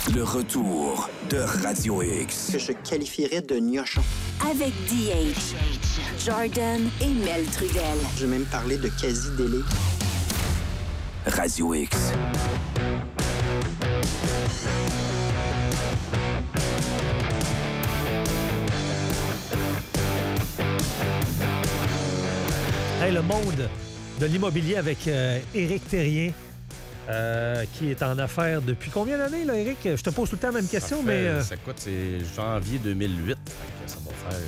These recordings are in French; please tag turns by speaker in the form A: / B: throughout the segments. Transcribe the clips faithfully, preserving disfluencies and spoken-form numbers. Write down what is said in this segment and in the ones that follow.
A: Le retour de Radio X.
B: Que je qualifierais de gnochon.
C: Avec D H, Jordan et Mel Trudel.
B: Je vais même parler de quasi-délai.
A: Radio X.
D: Hey, le monde de l'immobilier avec euh, Éric Thérien, euh, qui est en affaires depuis combien d'années, là, Éric? Je te pose tout le temps la même question,
E: ça fait,
D: mais... Euh...
E: Ça coûte, c'est janvier deux mille huit. Ça va faire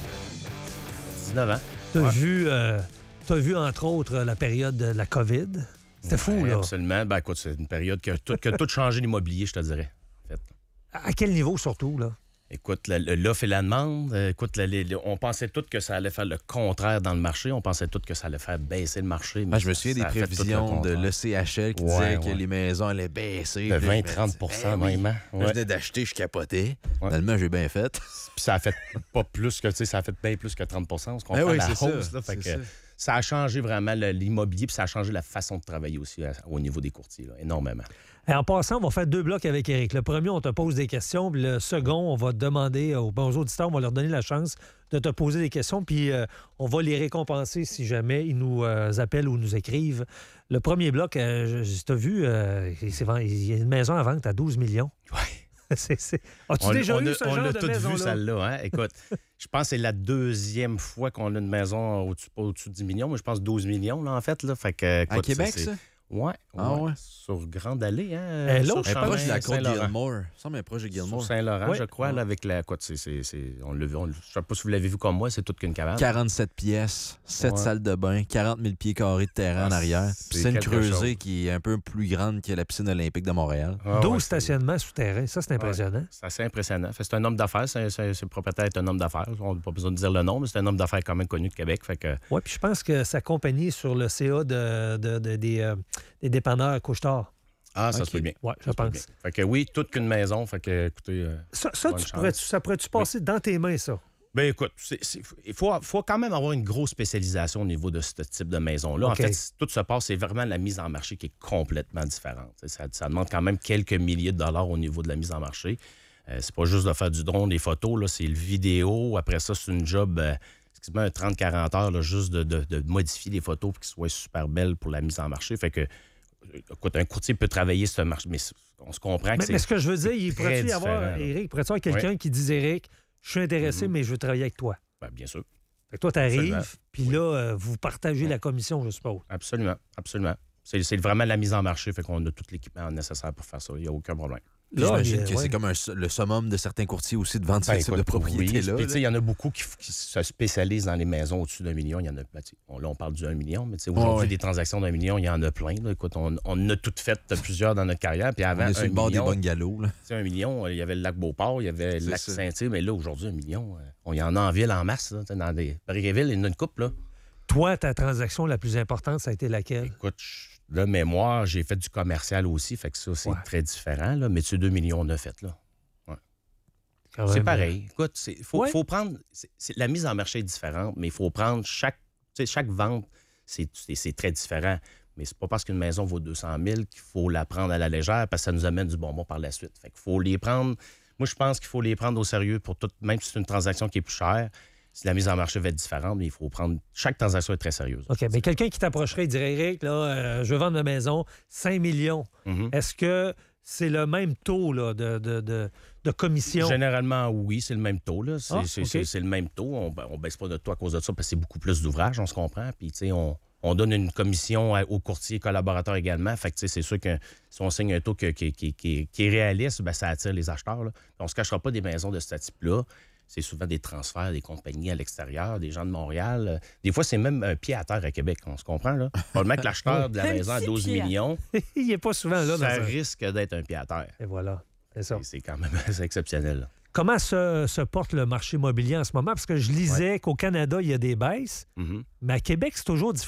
E: dix-neuf ans.
D: T'as
E: ouais.
D: vu, euh, t'as vu, entre autres, la période de la COVID? C'était fou,
E: ouais,
D: là.
E: Absolument. Ben, écoute, c'est une période qui a tout, qui a tout changé l'immobilier, je te dirais. En fait.
D: À quel niveau, surtout, là?
E: Écoute, l'offre et la demande, écoute, la, la, on pensait tous que ça allait faire le contraire dans le marché. On pensait tous que ça allait faire baisser le marché. Mais
F: ah, je me souviens des prévisions de l'E C H L qui
E: ouais,
F: disaient
E: ouais.
F: que les maisons allaient baisser.
E: De vingt à trente pour cent même.
F: Oui.
E: Ouais.
F: Je venais d'acheter, je capotais. Ouais. Finalement, j'ai bien fait.
E: Puis ça a fait pas plus que, tu sais, ça a fait bien plus que trente pour cent. On se comprend
F: eh oui,
E: la
F: c'est
E: hausse.
F: Ça,
E: là, fait
F: c'est
E: que
F: ça.
E: ça a changé vraiment l'immobilier, puis ça a changé la façon de travailler aussi à, au niveau des courtiers, là, énormément.
D: Et en passant, on va faire deux blocs avec Éric. Le premier, on te pose des questions, puis le second, on va te demander aux bons auditeurs, on va leur donner la chance de te poser des questions, puis euh, on va les récompenser si jamais ils nous euh, appellent ou nous écrivent. Le premier bloc, euh, tu as vu, euh, il y a une maison à vente à douze millions.
E: Oui.
D: C'est, c'est... As-tu
E: on,
D: déjà
E: on
D: eu
E: a,
D: ce
E: on
D: genre
E: l'a
D: de
E: toutes
D: maison-là?
E: vu, celle-là. Hein? Écoute, je pense que c'est la deuxième fois qu'on a une maison au-dessus, pas au-dessus de dix millions, mais je pense douze millions, là, en fait. Là. Fait que, écoute,
F: à Québec,
E: c'est,
F: ça?
E: Oui,
F: ah
E: ouais.
F: ouais.
E: Sur Grande Allée. Hein,
D: Elle
E: sur
F: est proche de la côte
E: Saint-Laurent.
F: Gilmore. Ça me proche de Gilmore.
E: Sur Saint-Laurent,
D: oui.
E: je crois, là, avec la côte. C'est, c'est, c'est, on l'a vu. On, je ne sais pas si vous l'avez vu comme moi, c'est toute qu'une cabane.
F: quarante-sept pièces, sept
E: ouais.
F: salles de bain, quarante mille pieds carrés de terrain
E: ah,
F: en arrière. Piscine creusée
E: chose.
F: qui est un peu plus grande que la piscine olympique de Montréal.
E: Ah,
D: douze
E: ouais,
D: stationnements souterrains. Ça, c'est impressionnant.
E: Ouais, c'est assez impressionnant. Fait, c'est un homme d'affaires. C'est, c'est, c'est le propriétaire est un homme d'affaires. On n'a pas besoin de dire le nom, mais c'est un homme d'affaires quand même connu de Québec. Fait que...
D: Oui, puis je pense que sa compagnie est sur le C A de, de, de, des, euh, des dépanneurs Couche-Tard.
E: Ah, ça
D: okay.
E: se peut bien.
D: Oui, je pense.
E: Fait que oui, toute qu'une maison. Fait que, écoutez. Euh,
D: ça, ça, tu pourrais-tu, ça pourrait-tu passer oui. dans tes mains, ça?
E: Bien, écoute, c'est, c'est, il faut, faut quand même avoir une grosse spécialisation au niveau de ce type de maison-là. Okay. En fait, tout se passe, c'est vraiment la mise en marché qui est complètement différente. Ça, ça demande quand même quelques milliers de dollars au niveau de la mise en marché. Euh, c'est pas juste de faire du drone, des photos, là, c'est le vidéo. Après ça, c'est une job, euh, excuse-moi, un trente à quarante heures, là, juste de, de, de modifier les photos pour qu'elles soient super belles pour la mise en marché. Fait que écoute, un courtier peut travailler ce marché, mais on se comprend que
D: mais,
E: c'est
D: Mais ce que je veux dire, il pourrait-tu y avoir, Éric, pourrait-tu y avoir quelqu'un oui. qui dit, Éric, je suis intéressé, mm-hmm. mais je veux travailler avec toi?
E: Bien, bien sûr.
D: Fait que toi, tu arrives, puis oui. là, euh, vous partagez oui. la commission, je suppose.
E: Absolument, absolument. C'est, c'est vraiment la mise en marché, fait qu'on a tout l'équipement nécessaire pour faire ça. Il n'y a aucun problème.
F: Là, j'imagine que ouais. c'est comme un, le summum de certains courtiers aussi de vendre ce ben, type de propriété-là.
E: Oui. Il y en a beaucoup qui, qui se spécialisent dans les maisons au-dessus d'un million. Il y en a, ben, on, là, on parle du un million, mais aujourd'hui, oh, ouais. des transactions d'un million, il y en a plein. Là. Écoute, on, on a toutes fait plusieurs dans notre carrière. Puis avant,
F: on est sur le bord
E: million,
F: des bungalows. Là.
E: Un million, il y avait le lac Beauport, il y avait le
F: c'est
E: lac
F: ça.
E: Saint-Hyacinthe, mais là, aujourd'hui, un million, on y en a en ville en masse. Là, dans des Barry-Réville, il y en a une couple. Là.
D: Toi, ta transaction la plus importante, ça a été laquelle?
E: Écoute, là, mémoire, j'ai fait du commercial aussi, fait que ça, c'est ouais. très différent. Là, mais tu deux millions, on a fait, là. C'est pareil. Écoute, il faut, ouais. faut prendre... C'est, c'est, la mise en marché est différente, mais il faut prendre chaque... Chaque vente, c'est, c'est, c'est très différent. Mais c'est pas parce qu'une maison vaut deux cent mille qu'il faut la prendre à la légère parce que ça nous amène du bonbon par la suite. Fait qu'il faut les prendre... Moi, je pense qu'il faut les prendre au sérieux pour tout... Même si c'est une transaction qui est plus chère, si la mise en marché va être différente, mais il faut prendre... Chaque transaction est très sérieuse.
D: OK, mais quelqu'un qui t'approcherait et dirait, Éric, là, euh, je veux vendre ma maison, cinq millions. Mm-hmm. Est-ce que... c'est le même taux là, de, de, de, de commission?
E: Généralement, oui, c'est le même taux. Là. C'est,
D: ah,
E: c'est,
D: okay.
E: c'est, c'est le même taux. On ne baisse pas notre taux à cause de ça parce que c'est beaucoup plus d'ouvrages, on se comprend. Puis, tu sais, on, on donne une commission aux courtiers collaborateurs également. Fait que, tu sais, c'est sûr que si on signe un taux qui, qui, qui, qui, qui est réaliste, bien, ça attire les acheteurs. Là. On ne se cachera pas des maisons de ce type-là. C'est souvent des transferts des compagnies à l'extérieur, des gens de Montréal. Des fois, c'est même un pied à terre à Québec, on se comprend, là. Probablement que l'acheteur de la maison à douze millions,
D: il n'est pas souvent là.
E: Ça
D: dans
E: risque un... d'être un pied à terre.
D: Et voilà, c'est ça.
E: Et c'est quand même c'est exceptionnel. Là.
D: Comment se, se porte le marché immobilier en ce moment? Parce que je lisais ouais. qu'au Canada, il y a des baisses, mm-hmm. mais à Québec, c'est toujours différent.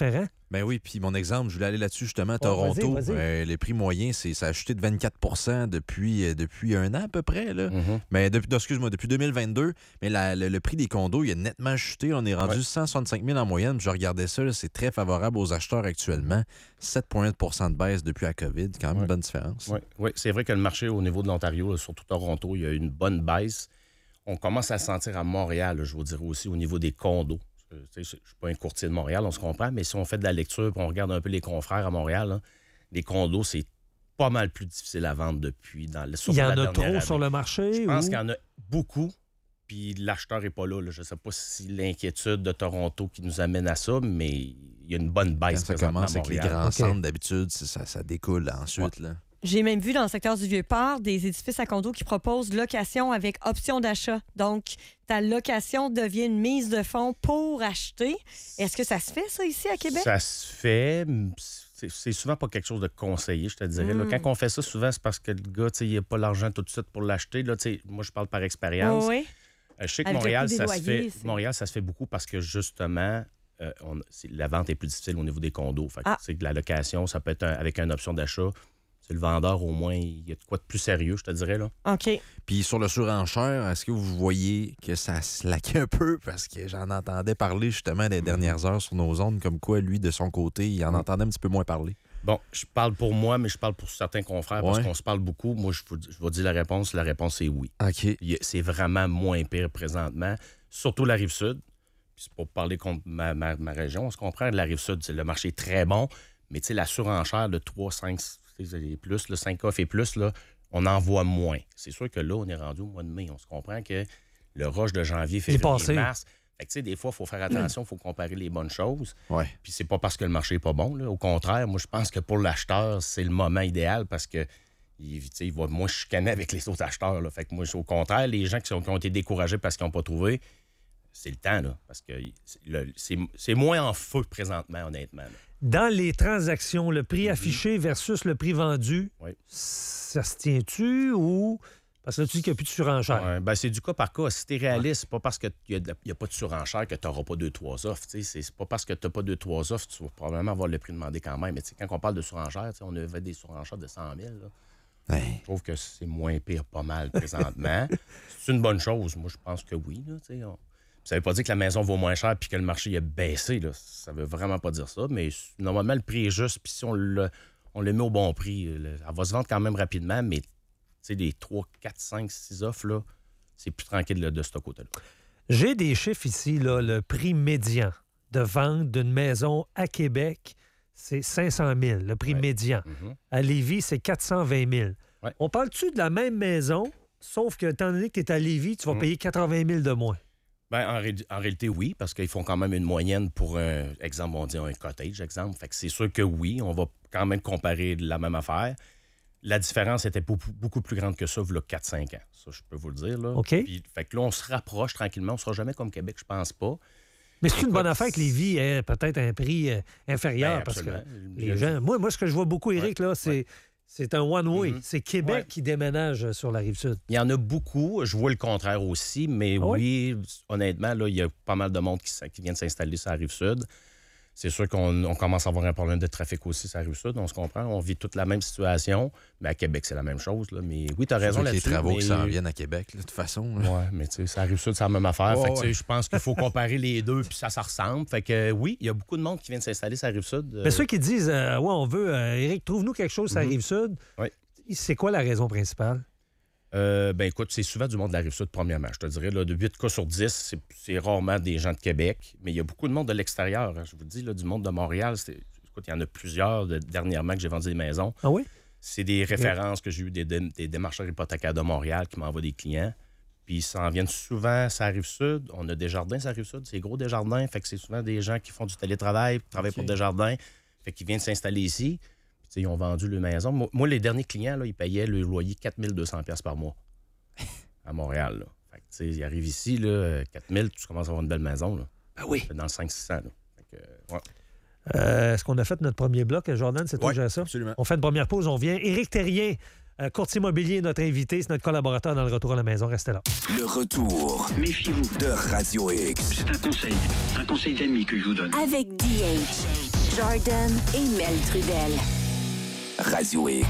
F: Ben oui, puis mon exemple, je voulais aller là-dessus justement,
D: Oh,
F: Toronto.
D: vas-y, vas-y.
F: Euh, les prix moyens, c'est, ça a chuté de vingt-quatre pour cent depuis, euh, depuis un an à peu près. Là.
E: Mm-hmm.
F: Mais depuis, excuse-moi, depuis deux mille vingt-deux. Mais la, le, le prix des condos, il a nettement chuté. On est rendu
E: Ouais.
F: cent soixante-cinq mille en moyenne. Puis je regardais ça, là, c'est très favorable aux acheteurs actuellement. sept virgule un pour cent de baisse depuis la COVID. Quand même
E: Ouais.
F: une bonne différence.
E: Oui, ouais, c'est vrai que le marché au niveau de l'Ontario, là, surtout Toronto, il y a une bonne baisse. On commence à le sentir à Montréal, là, je vous dirais aussi, au niveau des condos. Je ne suis pas un courtier de Montréal, on se comprend, mais si on fait de la lecture et on regarde un peu les confrères à Montréal, là, les condos, c'est pas mal plus difficile à vendre depuis. Dans le,
D: Il y en
E: la
D: a
E: dernière
D: trop
E: année.
D: sur le marché?
E: Je pense
D: ou...
E: qu'il y en a beaucoup, puis l'acheteur n'est pas là, là. Je ne sais pas si l'inquiétude de Toronto qui nous amène à ça, mais il y a une bonne baisse.
F: Quand ça
E: présentement
F: commence
E: à
F: avec les
E: Montréal.
F: grands
D: OK.
F: centres, d'habitude, c'est- ça, ça découle ensuite. Là.
G: J'ai même vu dans le secteur du Vieux-Port des édifices à condos qui proposent location avec option d'achat. Donc, ta location devient une mise de fonds pour acheter. Est-ce que ça se fait, ça, ici, à Québec?
E: Ça se fait. C'est, c'est souvent pas quelque chose de conseillé, je te dirais. Là.
G: Mm.
E: Quand on fait ça, souvent, c'est parce que le gars, il n'a pas l'argent tout de suite pour l'acheter. Là, moi, je parle par expérience.
G: Oui.
E: Euh, je sais que
G: Avec le
E: Montréal,
G: coût des
E: ça se
G: loyers,
E: fait.
G: c'est-
E: Montréal, ça se fait beaucoup parce que justement, euh, on- c'est- la vente est plus difficile au niveau des condos. Fait que,
G: Ah.
E: tu sais, que la location, ça peut être un- avec une option d'achat. C'est le vendeur, au moins, il y a de quoi de plus sérieux, je te dirais. Là.
G: OK.
F: Puis sur le surenchère, est-ce que vous voyez que ça se laquait un peu? Parce que j'en entendais parler justement des dernières heures sur nos ondes, comme quoi, lui, de son côté, il en entendait un petit peu moins parler.
E: Bon, je parle pour moi, mais je parle pour certains confrères parce
F: Ouais.
E: qu'on se parle beaucoup. Moi, je vous, je vous dis la réponse. La réponse est oui.
F: OK.
E: Il y a- C'est vraiment moins pire présentement, surtout la Rive-Sud. Puis c'est pour parler contre ma, ma- ma région, on se comprend. La Rive-Sud, c'est- le marché est très bon, mais tu sais, la surenchère de trois, cinq et plus, le cinq offres et plus, là, on en voit moins. C'est sûr que là, on est rendu au mois de mai. On se comprend que le rush de janvier, février,
D: passé.
E: mars... Fait que, tu sais, des fois, il faut faire attention, il faut comparer les bonnes choses.
F: Ouais.
E: Puis c'est pas parce que le marché n'est pas bon. Là. Au contraire, moi, je pense que pour l'acheteur, c'est le moment idéal parce que il, tu sais, il va moins chicaner avec les autres acheteurs. Là. Fait que moi, au contraire, les gens qui, sont, qui ont été découragés parce qu'ils n'ont pas trouvé, c'est le temps. Là, parce que c'est, le- c'est, c'est moins en feu présentement, honnêtement. Là.
D: Dans les transactions, le prix affiché versus le prix vendu,
E: Oui.
D: ça se tient-tu ou... Parce que là, tu dis qu'il n'y a plus de surenchère.
E: Ouais, ben, c'est du cas par cas. Si tu es réaliste, c'est pas parce qu'il n'y a, y a pas de surenchère que tu n'auras pas deux, trois offres. Tu sais, C'est, c'est pas parce que tu n'as pas deux, trois offres, tu vas probablement avoir le prix demandé quand même. Mais tu sais, quand on parle de surenchère, tu sais, on avait des surenchères de cent mille. Là.
F: Ouais.
E: Je trouve que c'est moins pire pas mal présentement. C'est une bonne chose. Moi, je pense que oui. Là, tu sais, on... Ça ne veut pas dire que la maison vaut moins cher puis que le marché a baissé. Là. Ça veut vraiment pas dire ça. Mais normalement, le prix est juste. Puis si on le, on le met au bon prix, le- elle va se vendre quand même rapidement. Mais tu sais, les trois, quatre, cinq, six offres, là, c'est plus tranquille là, de ce côté-là.
D: J'ai des chiffres ici, là, le prix médian de vente d'une maison à Québec, c'est cinq cent mille, le prix
E: Ouais.
D: médian.
E: Mhm.
D: À Lévis, c'est quatre cent vingt mille.
E: Ouais.
D: On parle-tu de la même maison, sauf que, étant donné que tu es à Lévis, tu vas
E: Mhm.
D: payer quatre-vingt mille de moins?
E: Ben, en, ré- en réalité, oui, parce qu'ils font quand même une moyenne pour un exemple, on dit un cottage, exemple. Fait que c'est sûr que oui, on va quand même comparer la même affaire. La différence était beaucoup, beaucoup plus grande que ça, il y a quatre cinq ans. Ça, je peux vous le dire. Là.
D: OK.
E: Puis, fait que là, on se rapproche tranquillement. On ne sera jamais comme Québec, je pense pas.
D: Mais c'est une
E: Écoute,
D: bonne affaire que Lévis ait peut-être un prix euh, inférieur,
E: Ben,
D: parce que
E: absolument.
D: les gens... Moi, moi, ce que je vois beaucoup, Éric, là, c'est... C'est un one-way.
E: Mhm.
D: C'est Québec
E: Ouais.
D: qui déménage sur la Rive-Sud.
E: Il y en a beaucoup. Je vois le contraire aussi, mais
D: Ah
E: oui, honnêtement, là, il y a pas mal de monde qui, s- qui vient de s'installer sur la Rive-Sud. C'est sûr qu'on on commence à avoir un problème de trafic aussi sur la Rive-Sud, on se comprend. On vit toute la même situation, mais à Québec, c'est la même chose. Là. Mais oui, tu as raison
F: Surtout avec
E: là-dessus.
F: les travaux
E: mais...
F: qui s'en viennent à Québec, là, de toute façon. là.
E: Oui, mais tu sais, sur la Rive-Sud, c'est la même affaire.
F: Ouais,
E: fait que, tu sais,
F: ouais.
E: je pense qu'il faut comparer les deux, puis ça, ça ressemble. Fait que euh, oui, il y a beaucoup de monde qui vient de s'installer sur la Rive-Sud. euh,
D: Mais ceux qui disent, euh, ouais, on veut, euh, Éric, trouve-nous quelque chose sur la
E: Mhm.
D: Rive-Sud,
E: Oui.
D: c'est quoi la raison principale?
E: Euh, ben écoute, c'est souvent du monde de la Rive-Sud, premièrement. Je te dirais, là, de huit cas sur dix, c'est, c'est rarement des gens de Québec, mais il y a beaucoup de monde de l'extérieur. hein. Je vous dis, là, du monde de Montréal, c'est... écoute, il y en a plusieurs de- dernièrement que j'ai vendu des maisons.
D: Ah oui?
E: C'est des références que j'ai eues des, dé- des démarcheurs hypothécaires de Montréal qui m'envoient des clients. Puis ils s'en viennent souvent sur la Rive-Sud. On a des jardins sur la Rive-Sud, c'est gros des jardins. Fait que c'est souvent des gens qui font du télétravail, qui travaillent pour des jardins. Fait qu'ils viennent s'installer ici. Puis, tu sais, ils ont vendu leur maison. Moi, moi, les derniers clients, là, ils payaient le loyer quatre mille deux cents dollars par mois à Montréal. Là. Fait que, tu sais, ils arrivent ici, là, quatre mille, tu commences à avoir une belle maison. Là.
D: Ben oui.
E: C'est dans le cinq cents six cents. Là. Fait que, euh, ouais.
D: Euh, est-ce qu'on a fait notre premier bloc, Jordan? C'est toi
F: Ouais,
D: qui gères ça?
F: absolument.
D: On fait une première pause, on vient. Éric Terrien, euh, courtier immobilier, notre invité, c'est notre collaborateur dans le retour à la maison. Restez là.
A: Le retour
H: Méfiez-vous.
A: de Radio X.
H: C'est un conseil, un conseil d'ami que je vous donne.
C: Avec D H. Jordan et Mel Trudel.
A: Radio X.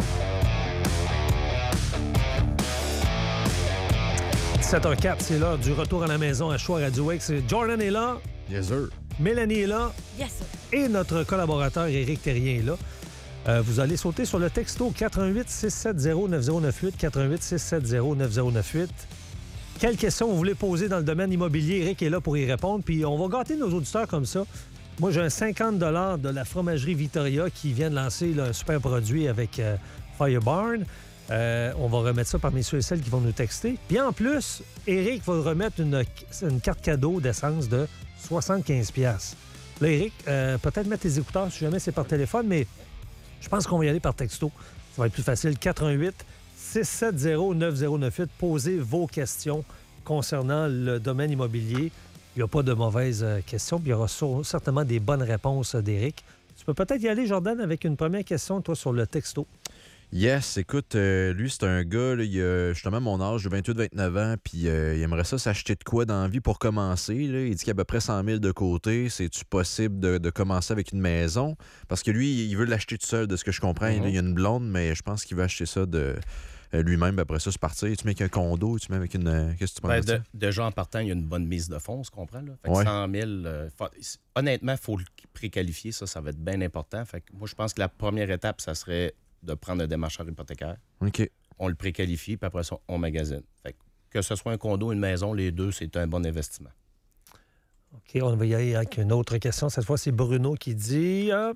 D: sept heures quatre, c'est l'heure du retour à la maison à Choix Radio X. Jordan est là.
F: Yes, sir.
D: Mélanie est là.
G: Yes, sir.
D: Et notre collaborateur Éric Terrien est là. Euh, vous allez sauter sur le texto quatre un huit six sept zéro neuf zéro neuf huit, quatre un huit six sept zéro neuf zéro neuf huit. Quelles questions vous voulez poser dans le domaine immobilier? Éric est là pour y répondre. Puis on va gâter nos auditeurs comme ça. Moi, j'ai un cinquante dollars de la fromagerie Victoria qui vient de lancer là, un super produit avec euh, Firebarn. Euh, on va remettre ça parmi ceux et celles qui vont nous texter. Puis en plus, Éric va remettre une, une carte cadeau d'essence de soixante-quinze dollars. Là, Éric, euh, peut-être mettre tes écouteurs si jamais c'est par téléphone, mais je pense qu'on va y aller par texto. Ça va être plus facile. quatre un huit six sept zéro neuf zéro neuf huit. Posez vos questions concernant le domaine immobilier. Il n'y a pas de mauvaises questions, puis il y aura certainement des bonnes réponses d'Éric. Tu peux peut-être y aller, Jordan, avec une première question, toi, sur le texto.
F: Yes, écoute, euh, lui, c'est un gars, là, il a justement mon âge, de vingt-huit vingt-neuf ans, puis euh, il aimerait ça s'acheter de quoi dans la vie pour commencer. Là. Il dit qu'il y a à peu près cent mille de côté. C'est-tu possible de, de commencer avec une maison? Parce que lui, il veut l'acheter tout seul, de ce que je comprends. Mm-hmm. Il y a une blonde, mais je pense qu'il veut acheter ça de euh, lui-même. Après ça, c'est parti. Tu mets avec un condo, tu mets avec une... Euh, qu'est-ce que tu penses?
E: Ben, de, déjà, en partant, il y a une bonne mise de fonds, on se comprend. Là? Fait que
F: ouais.
E: cent mille, euh, faut, honnêtement, il faut le préqualifier. Ça, ça va être bien important. Fait que moi, je pense que la première étape, ça serait de prendre un démarcheur hypothécaire.
F: OK.
E: On le préqualifie, puis après ça, on magasine. Fait que, que ce soit un condo ou une maison, les deux, c'est un bon investissement.
D: OK, on va y aller avec une autre question. Cette fois, c'est Bruno qui dit... Euh,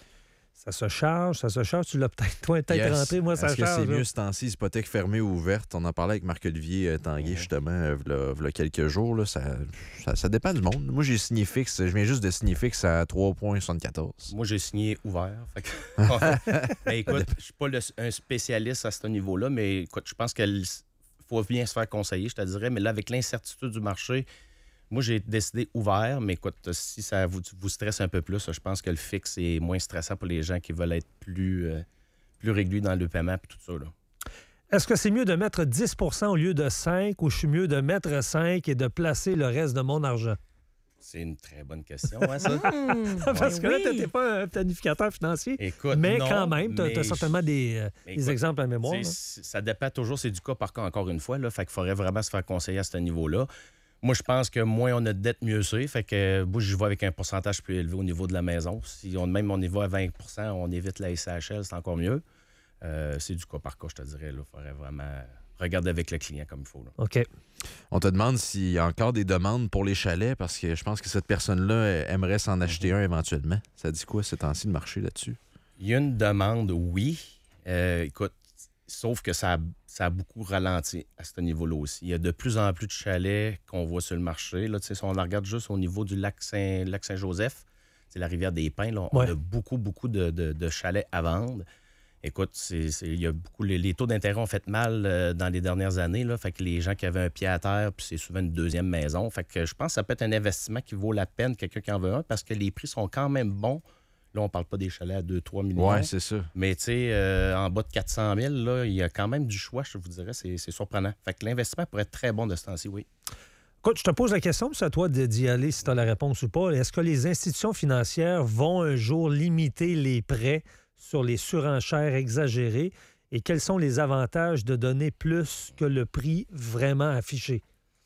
D: ça se charge, ça se charge. Tu l'as peut-être, toi, peut-être
F: yes.
D: rentré. Moi, ça
F: Est-ce
D: charge.
F: que c'est mieux ce temps-ci, hypothèque fermée ou ouverte? On en parlait avec Marc-Olivier euh, Tanguay, ouais. justement, euh, il y a quelques jours. Là, ça, ça, ça dépend du monde. Moi, j'ai signé fixe. Je viens juste de signer fixe à trois virgule soixante-quatorze.
E: Moi, j'ai signé ouvert. Fait que... ben, écoute, je ne suis pas le, un spécialiste à ce niveau-là, mais écoute, je pense qu'il faut bien se faire conseiller, je te dirais. Mais là, avec l'incertitude du marché, moi, j'ai décidé ouvert, mais écoute, si ça vous, vous stresse un peu plus, je pense que le fixe est moins stressant pour les gens qui veulent être plus, euh, plus réguliers dans le paiement et tout ça. Là.
D: Est-ce que c'est mieux de mettre dix pour cent au lieu de cinq ou je suis mieux de mettre cinq et de placer le reste de mon argent?
E: C'est une très bonne question, hein, ça?
D: Mmh, Parce que oui. là, tu n'es pas un planificateur financier.
E: Écoute,
D: mais
E: non,
D: quand même, tu as certainement
E: je...
D: des, euh,
E: écoute,
D: des exemples à mémoire.
E: Ça dépend toujours, c'est du cas par cas, encore une fois. Là, fait qu'il faudrait vraiment se faire conseiller à ce niveau-là. Moi, je pense que moins on a de dettes, mieux c'est. Fait que moi, j'y vais avec un pourcentage plus élevé au niveau de la maison. Si on, même on y va à vingt pour cent, on évite la S H L, c'est encore mieux. Euh, c'est du cas par cas, je te dirais. Il faudrait vraiment regarder avec le client comme il faut. Là.
D: OK.
F: On te demande s'il y a encore des demandes pour les chalets, parce que je pense que cette personne-là aimerait s'en acheter un éventuellement. Ça dit quoi, ces temps-ci, le marché là-dessus?
E: Il y a une demande, oui. Euh, écoute, sauf que ça a, ça a beaucoup ralenti à ce niveau-là aussi. Il y a de plus en plus de chalets qu'on voit sur le marché. Là, si on regarde juste au niveau du lac, Saint, lac Saint-Joseph, c'est la rivière des Pins, là, on ouais. a beaucoup, beaucoup de, de, de chalets à vendre. Écoute, c'est, c'est, il y a beaucoup, les, les taux d'intérêt ont fait mal euh, dans les dernières années. Là, fait que les gens qui avaient un pied à terre, puis c'est souvent une deuxième maison. Fait que je pense que ça peut être un investissement qui vaut la peine, quelqu'un qui en veut un, parce que les prix sont quand même bons. Là, on parle pas des chalets à deux trois millions.
F: Oui, c'est ça.
E: Mais tu sais, euh, en bas de quatre cent mille, là, il y a quand même du choix, je vous dirais. C'est, c'est surprenant. Fait que l'investissement pourrait être très bon de ce temps-ci, oui.
D: Écoute, je te pose la question, c'est à toi d'y aller si tu as la réponse ou pas. Est-ce que les institutions financières vont un jour limiter les prêts sur les surenchères exagérées et quels sont les avantages de donner plus que le prix vraiment affiché?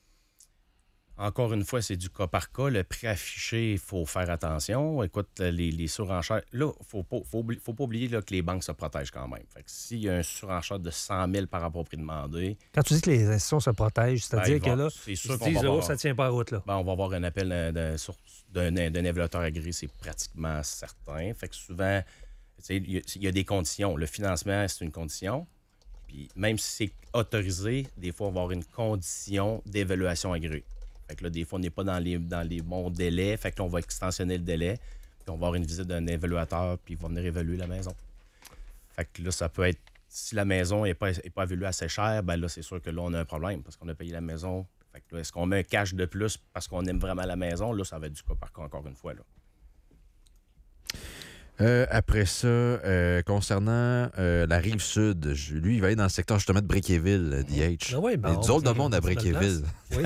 E: Encore une fois, c'est du cas par cas. Le prix affiché, il faut faire attention. Écoute, les, les surenchères... Là, il ne faut pas, faut, faut pas oublier là, que les banques se protègent quand même. Fait que s'il y a un surenchère de cent mille par rapport au prix demandé...
D: Quand tu dis que les institutions se protègent, c'est-à-dire ben, que là,
E: c'est sûr
D: ils disent, oh, ça ne tient pas à route. Là.
E: Ben, on va avoir un appel d'un, d'un, d'un, d'un évaluateur agréé, c'est pratiquement certain. Fait que souvent, il y, y a des conditions. Le financement, c'est une condition. Puis même si c'est autorisé, des fois, on va avoir une condition d'évaluation agréée. Fait que là, des fois, on n'est pas dans les, dans les bons délais. Fait que là, on va extensionner le délai. Puis on va avoir une visite d'un évaluateur, puis il va venir évaluer la maison. Fait que là, ça peut être... Si la maison n'est pas, est pas évaluée assez cher, ben là, c'est sûr que là, on a un problème parce qu'on a payé la maison. Fait que là, est-ce qu'on met un cash de plus parce qu'on aime vraiment la maison? Là, ça va être du cas par cas, encore une fois. Là.
F: Euh, après ça, euh, concernant euh, la rive sud, je- lui, il va aller dans le secteur justement de Brickeyville, D H.
D: Ah ouais, ben,
F: Il y a
D: on
F: du autre
D: fait-
F: de monde à
D: on fait de la
F: Brickeyville.
D: Oui.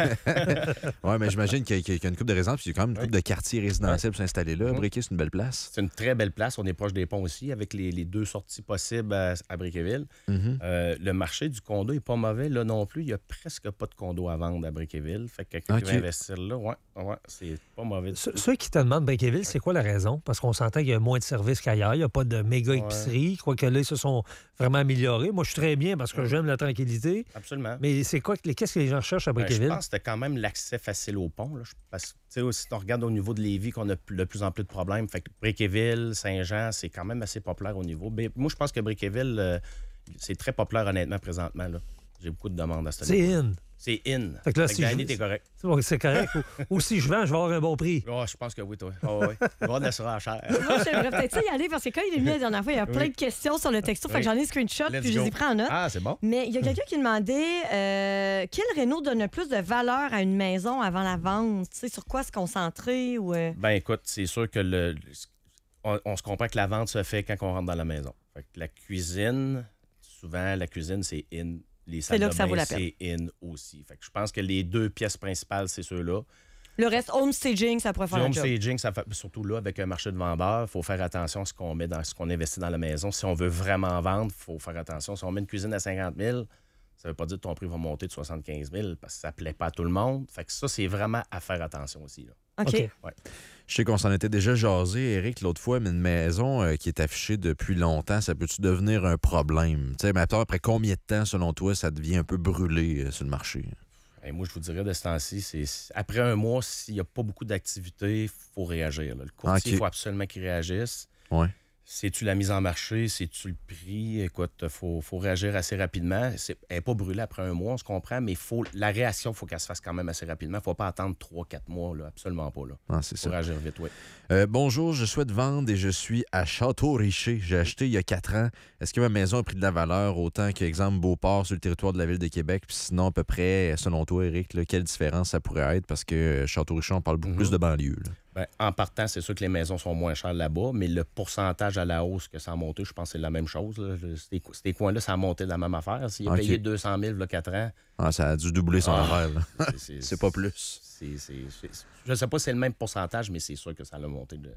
F: Oui, mais j'imagine qu'il y, a- qu'il y a une couple de résidences, puis il y a quand même une
E: Oui.
F: couple de quartiers résidentiels pour s'installer là.
E: Mhm.
F: Brickey, c'est une belle place.
E: C'est une très belle place. On est proche des ponts aussi, avec les, les deux sorties possibles à, à Brickeyville.
F: Mhm.
E: Euh, le marché du condo n'est pas mauvais là non plus. Il n'y a presque pas de condo à vendre à Brickeyville. Fait que quelqu'un qui
F: Ok.
E: veut investir là, ouais, ouais, c'est pas mauvais. du
D: Ce-
E: tout.
D: Ceux qui te demandent Brickeyville, c'est quoi la raison? Parce qu'on s'entend qu'il y a moins de services qu'ailleurs. Il n'y a pas de méga épicerie. Quoique là, ils se sont vraiment améliorés. Moi, je suis très bien parce que j'aime la tranquillité.
E: Absolument.
D: Mais c'est quoi, que- qu'est-ce que les gens cherchent à
E: Ben, je
D: Brickeyville?
E: pense que c'était quand même l'accès facile au pont. Là. Je- Parce que, tu sais, si on regarde au niveau de Lévis, qu'on a de plus en plus de problèmes. Fait que Brickeyville, Saint-Jean, c'est quand même assez populaire au niveau. Mais moi, je pense que Brickeyville, euh, c'est très populaire, honnêtement, présentement. Là. J'ai beaucoup de demandes à ce
D: C'est
E: niveau.
D: in.
E: C'est in.
D: Fait que là,
E: Fait
D: si
E: Danny,
D: je-
E: t'es correct.
D: C'est bon, c'est correct. ou, ou si je vends, je vais avoir un bon prix.
E: Oh, je pense que oui, toi. Oh, oui. Il va y avoir de la surenchère.
G: Moi, j'aimerais peut-être ça y aller parce que quand il est venu la dernière fois, il y a plein
E: Oui.
G: de questions sur le texto. Fait que
E: Oui.
G: j'en ai screenshot
E: Let's
G: puis je les ai
E: go.
G: pris en note.
E: Ah, c'est bon.
G: Mais il y a quelqu'un qui demandait euh, quel réno donne le plus de valeur à une maison avant la vente? Tu sais, sur quoi se concentrer? Ou, euh,
E: Ben écoute, c'est sûr que le, on, on se comprend que la vente se fait quand on rentre dans la maison. Fait que la cuisine, souvent, la cuisine, c'est in. Les salles
G: là
E: de
G: que ça
E: bain,
G: vaut la
E: c'est in aussi. Fait que je pense que les deux pièces principales, c'est ceux-là.
G: Le reste, home staging, ça pourrait
E: Du
G: faire le
E: home
G: job.
E: staging, ça fait, surtout là, avec un marché de vendeurs, il faut faire attention à ce qu'on met dans ce qu'on investit dans la maison. Si on veut vraiment vendre, il faut faire attention. Si on met une cuisine à cinquante mille, ça ne veut pas dire que ton prix va monter de soixante-quinze mille parce que ça ne plaît pas à tout le monde. Fait que ça, c'est vraiment à faire attention aussi. Là.
G: OK.
D: OK.
E: Ouais.
F: Je sais qu'on s'en était déjà jasé, Éric, l'autre fois, mais une maison euh, qui est affichée depuis longtemps, ça peut-tu devenir un problème? Tu sais, mais attends, après combien de temps, selon toi, ça devient un peu brûlé euh, sur le marché?
E: Et moi, je vous dirais de ce temps-ci, c'est après un mois, s'il n'y a pas beaucoup d'activité, il faut réagir. Là. Le courtier, il
F: Ok.
E: faut absolument qu'il réagisse.
F: Ouais.
E: C'est-tu la mise en marché? C'est-tu le prix? Écoute, il faut, faut réagir assez rapidement. C'est, elle n'est pas brûlée après un mois, on se comprend, mais faut, la réaction, il faut qu'elle se fasse quand même assez rapidement. Il ne faut pas attendre trois quatre mois, là, absolument pas. Il
F: Ah, c'est
E: faut
F: ça.
E: réagir vite, oui.
F: Euh, bonjour, je souhaite vendre et je suis à Château-Richer. J'ai acheté il y a quatre ans. Est-ce que ma maison a pris de la valeur autant qu'exemple Beauport sur le territoire de la ville de Québec? Puis sinon, à peu près, selon toi, Éric, là, quelle différence ça pourrait être? Parce que euh, Château-Richer, on parle beaucoup
E: Mhm.
F: plus de banlieue. là.
E: Ben, en partant, c'est sûr que les maisons sont moins chères là-bas, mais le pourcentage à la hausse que ça a monté, je pense que c'est la même chose. Là. Je- Ces, ces coins-là, ça a monté de la même affaire. S'il a
F: Ok.
E: payé deux cent mille il y a quatre ans,
F: Ah, ça a dû doubler son
E: Ah.
F: affaire. là.
E: c'est, c'est-
F: C'est pas plus.
E: c'est- c'est- c'est- je ne sais pas si c'est le même pourcentage, mais c'est sûr que ça a monté. De...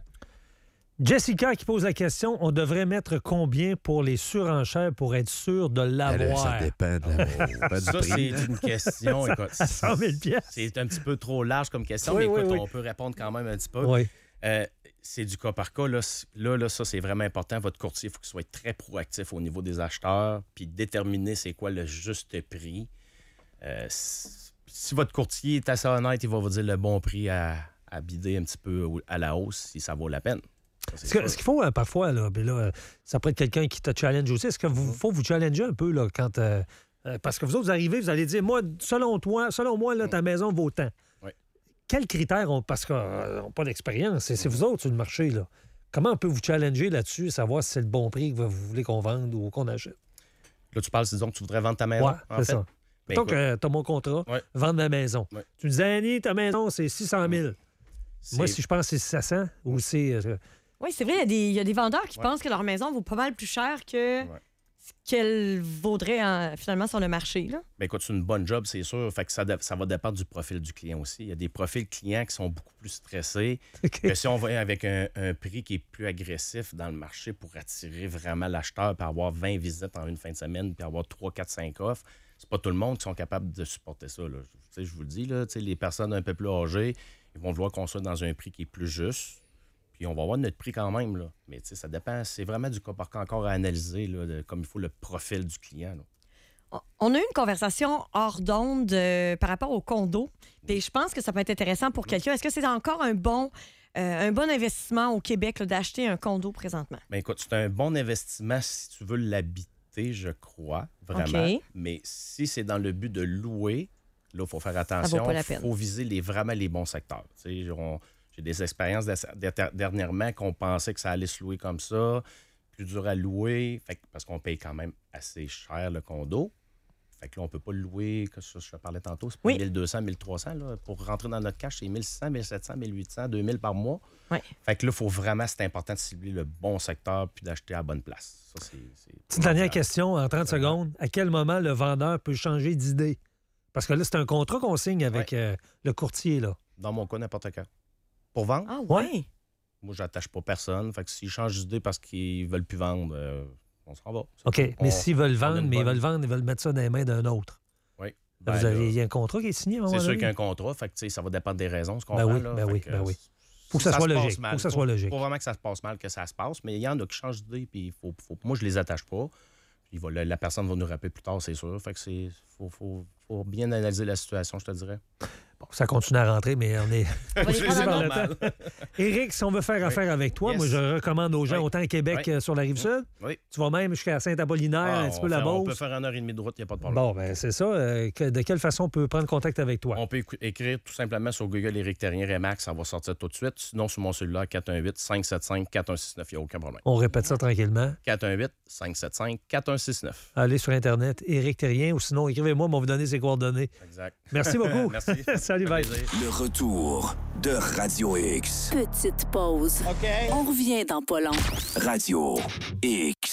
D: Jessica qui pose la question, on devrait mettre combien pour les surenchères pour être sûr de
F: Ben là,
D: l'avoir?
F: ça dépend de la- ça dépend du
E: Ça,
F: prix,
E: c'est
F: là.
E: une question. écoute,
D: À cent mille piastres.
E: c'est un petit peu trop large comme question,
D: Oui,
E: mais
D: oui,
E: écoute,
D: oui.
E: on peut répondre quand même un petit peu.
D: Oui.
E: Euh, c'est du cas par cas. Là, C- là, là, ça, c'est vraiment important. Votre courtier, il faut qu'il soit très proactif au niveau des acheteurs, puis déterminer c'est quoi le juste prix. Euh, si si votre courtier est assez honnête, il va vous dire le bon prix à, à bider un petit peu au- à la hausse si ça vaut la peine. Ça, c'est
D: Ce que-
E: sûr.
D: ce qu'il faut euh, parfois, là, ben là, euh, ça peut être quelqu'un qui te challenge aussi. Est-ce qu'il
E: Mm-hmm.
D: faut vous challenger un peu là, quand. euh, euh, parce que vous autres, vous arrivez, vous allez dire, moi, selon toi, selon moi, là, ta maison vaut tant.
E: Oui.
D: Quels critères ont. Parce qu'ils n'ont pas d'expérience. C'est c'est vous autres sur le marché, là. Comment on peut vous challenger là-dessus, savoir si c'est le bon prix que vous voulez qu'on vende ou qu'on achète?
E: Là, tu parles, disons que tu voudrais vendre ta maison.
D: Ouais,
E: en
D: c'est
E: fait.
D: ça.
E: Ben,
D: Donc,
E: écoute,
D: tu as mon contrat,
E: Ouais.
D: vendre ma maison.
E: Ouais.
D: Tu me dis, Annie, ta maison, c'est six cent mille.
E: c'est-
D: Moi, si je pense que c'est six cents ou c'est. euh,
G: Oui, c'est vrai, il y a des- il y, a des vendeurs qui
E: Ouais.
G: pensent que leur maison vaut pas mal plus cher que
E: Ouais.
G: ce qu'elle vaudrait en- finalement sur le marché. Là.
E: Ben écoute, c'est une bonne job, c'est sûr. Fait que ça, dé- ça va dépendre du profil du client aussi. Il y a des profils clients qui sont beaucoup plus stressés.
D: OK.
E: Que si on va avec un, un prix qui est plus agressif dans le marché pour attirer vraiment l'acheteur, puis avoir vingt visites en une fin de semaine, puis avoir trois, quatre, cinq offres, c'est pas tout le monde qui sont capables de supporter ça. Là. Tu sais, je vous le dis, là, tu sais, les personnes un peu plus âgées, ils vont vouloir qu'on soit dans un prix qui est plus juste. Puis on va avoir notre prix quand même. Là. Mais tu sais, ça dépend. C'est vraiment du cas par cas encore à analyser, là, de- comme il faut le profil du client. Là.
G: On- On a eu une conversation hors d'onde euh, par rapport au condo. Puis je pense que ça peut être intéressant pour quelqu'un. Est-ce que c'est encore un bon, euh, un bon investissement au Québec là, d'acheter un condo présentement?
E: Ben écoute, c'est un bon investissement si tu veux l'habiter, je crois, vraiment.
G: OK.
E: Mais si c'est dans le but de louer, là, il faut faire attention.
G: pas la
E: Il
G: peine.
E: faut viser les, vraiment les bons secteurs. Tu sais, on- j'ai des expériences de- de- dernièrement qu'on pensait que ça allait se louer comme ça, plus dur à louer, fait que- parce qu'on paye quand même assez cher le condo. Fait que là, on ne peut pas le louer, que je, je parlais tantôt, c'est pas
G: oui.
E: mille deux cents, mille trois cents. Là. Pour rentrer dans notre cash, c'est mille six cents, mille sept cents, mille huit cents, deux mille par mois.
G: Oui.
E: Fait que là, il faut vraiment, c'est important de cibler le bon secteur puis d'acheter à la bonne place. Ça, c'est, c'est
D: Petite dernière question en trente secondes. À quel moment le vendeur peut changer d'idée? Parce que là, c'est un contrat qu'on signe avec ouais. euh, le courtier. Là.
E: Dans mon cas, n'importe quand. Pour vendre?
G: Ah ouais?
E: Moi, j'attache pas personne. Fait que s'ils changent d'idée parce qu'ils veulent plus vendre, euh, on s'en va. C'est
D: OK,
E: on,
D: mais s'ils veulent vendre, mais
E: bonne...
D: ils veulent vendre, ils veulent mettre ça dans les mains d'un autre.
E: Oui.
D: Ben, vous avez, il y a un contrat qui est signé.
E: C'est sûr qu'il y a un contrat. Fait que, ça va dépendre des raisons. Ce qu'on
D: ben oui,
E: là,
D: ben oui,
E: que,
D: ben oui. Faut que
E: si
D: ça,
E: ça
D: soit
E: se
D: logique.
E: mal,
D: faut que ça
E: faut,
D: soit logique.
E: Faut vraiment que ça se passe mal, que ça se passe. Mais il y en a qui changent d'idée, puis faut, faut, moi, je les attache pas. Puis va, la, la personne va nous rappeler plus tard, c'est sûr. Fait que c'est faut, faut, faut bien analyser la situation, je te dirais.
D: Bon, ça continue à rentrer, mais on est.
G: On
D: c'est normal. Éric, si on veut faire affaire oui. avec toi, yes. moi, je recommande aux gens, oui. autant à Québec oui. sur la Rive-Sud.
E: Oui.
D: Tu vas même jusqu'à Saint-Apollinaire,
E: ah,
D: un petit peu la Beauce.
E: On peut faire une heure et demie de route, il n'y a pas de problème.
D: Bon, ben c'est ça. Euh, que, de quelle façon on peut prendre contact avec toi?
E: On peut éc- écrire tout simplement sur Google Éric Terrien, Remax, ça va sortir tout de suite. Sinon, sur mon cellulaire, quatre un huit, cinq sept cinq, quatre un six neuf, il n'y a aucun problème.
D: On répète ça tranquillement.
E: quatre un huit, cinq sept cinq, quatre un six neuf.
D: Allez sur Internet, Éric Terrien, ou sinon, écrivez-moi, on va vous donner ses coordonnées.
E: Exact.
D: Merci beaucoup.
E: Merci.
D: Salut, bye.
A: Le retour de Radio X.
C: Petite pause.
A: OK.
C: On revient dans pas long.
A: Radio X.